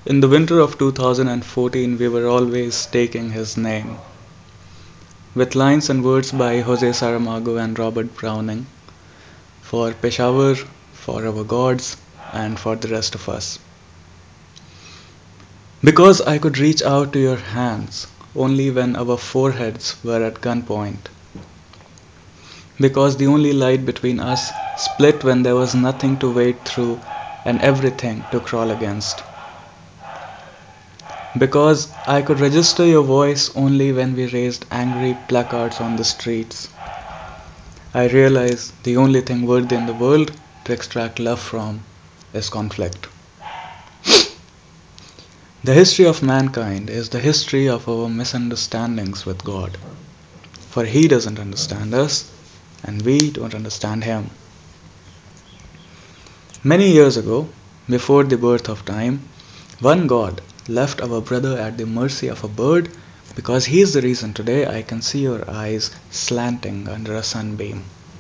In the winter of 2014, we were always taking his name, with lines and words by Jose Saramago and Robert Browning, for Peshawar, for our gods, and for the rest of us. Because I could reach out to your hands only when our foreheads were at gunpoint. Because the only light between us split when there was nothing to wade through and everything to crawl against. Because I could register your voice only when we raised angry placards on the streets. I realize the only thing worthy in the world to extract love from is conflict. The history of mankind is the history of our misunderstandings with God. For He doesn't understand us, and we don't understand Him. Many years ago, before the birth of time, one God left our brother at the mercy of a bird because He is the reason today I can see your eyes slanting under a sunbeam.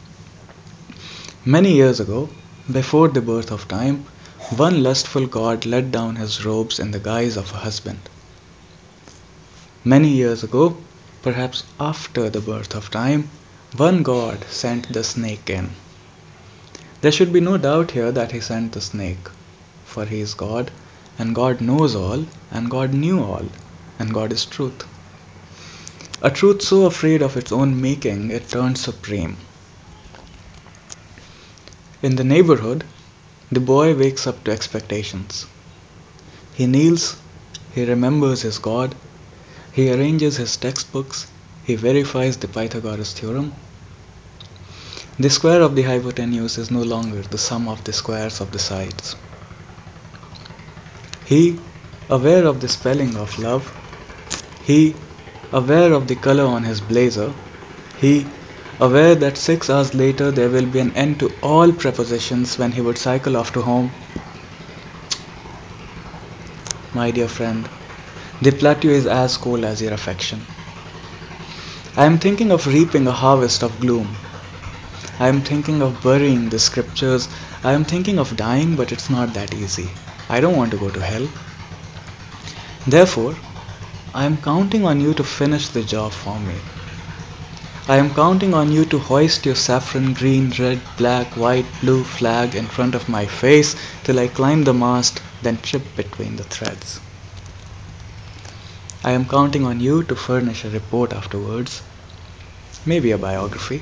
Many years ago, before the birth of time, one lustful God let down his robes in the guise of a husband. Many years ago, perhaps after the birth of time, one God sent the snake in. There should be no doubt here that he sent the snake, for he is God, and God knows all, and God knew all, and God is truth. A truth so afraid of its own making it turned supreme. In the neighborhood, the boy wakes up to expectations. He kneels, he remembers his God, he arranges his textbooks, he verifies the Pythagoras theorem. The square of the hypotenuse is no longer the sum of the squares of the sides. He, aware of the spelling of love, he, aware of the color on his blazer, he, aware that 6 hours later there will be an end to all prepositions when he would cycle off to home. My dear friend, the plateau is as cold as your affection. I am thinking of reaping a harvest of gloom. I am thinking of burying the scriptures. I am thinking of dying, but it's not that easy. I don't want to go to hell. Therefore, I am counting on you to finish the job for me. I am counting on you to hoist your saffron green, red, black, white, blue flag in front of my face till I climb the mast, then trip between the threads. I am counting on you to furnish a report afterwards, maybe a biography.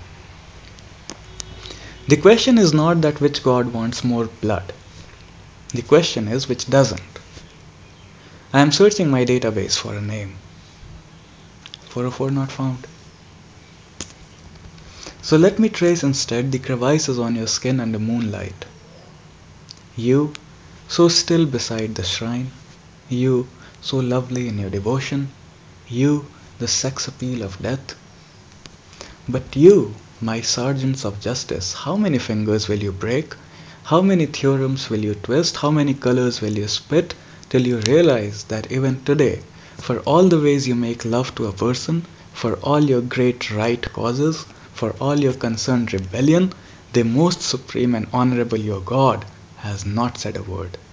The question is not that which God wants more blood. The question is which doesn't. I am searching my database for a name. 404 not found. So let me trace instead the crevices on your skin under moonlight. You, so still beside the shrine. You, so lovely in your devotion. You, the sex appeal of death. But you, my sergeants of justice, how many fingers will you break? How many theorems will you twist? How many colors will you spit till you realize that even today, for all the ways you make love to a person, for all your great right causes, for all your concerned rebellion, the most supreme and honorable your God has not said a word.